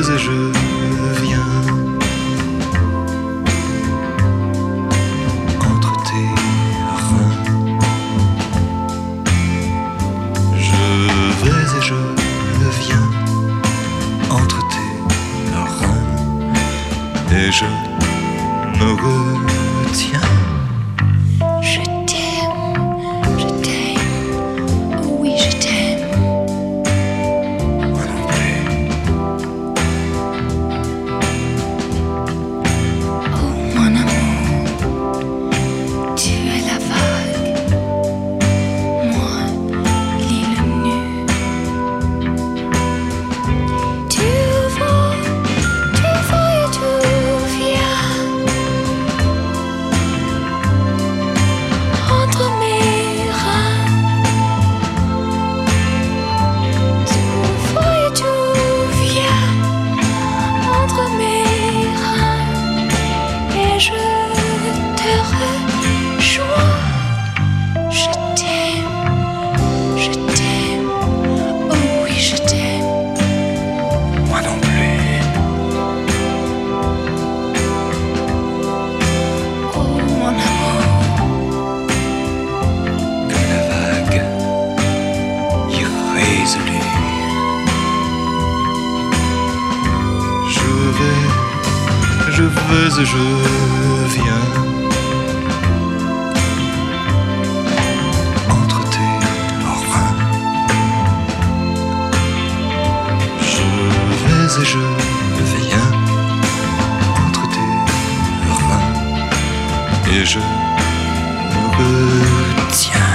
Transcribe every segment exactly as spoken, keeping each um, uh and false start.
et je viens entre tes reins. Je vais et je viens entre tes reins et je me retiens. Je t'aime, je t'aime, oh oui je t'aime. Moi non plus. Oh mon amour, tu es la vague, moi l'île nue. Tu vas, tu vas et tu viens entre mes reins. Tu vas et tu viens entre mes reins et je te rejoins. Je t'aime, je t'aime, oh oui je t'aime. Moi non plus. Oh mon amour, Comme la vague irrésolue. Je vais, je vais et je viens entre tes reins. Je vais et je viens entre tes reins et je me retiens.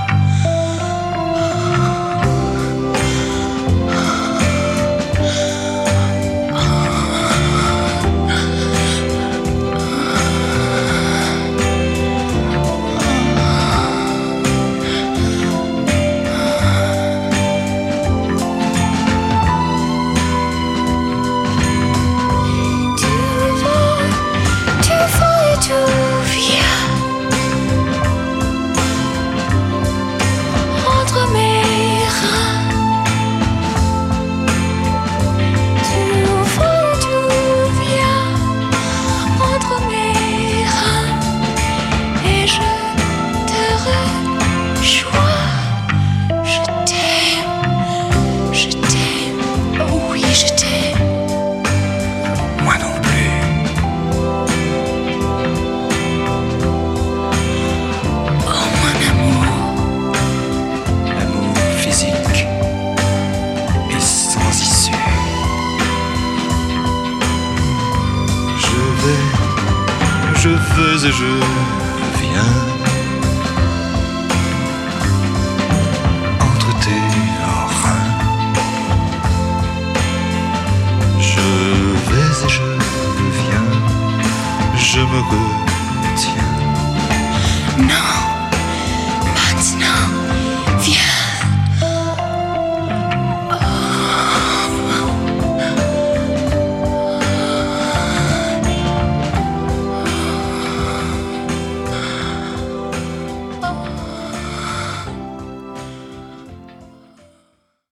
tu vas, tu vas et tu viens entre mes reins. Tu vas et tu viens entre mes reins et je te rejoins. Je t'aime, je t'aime, oh oui je t'aime. Moi non plus. Oh mon amour, L'amour physique est sans issue. Je vais, je vais et je viens entre tes reins. Je vais et je viens, je me retiens.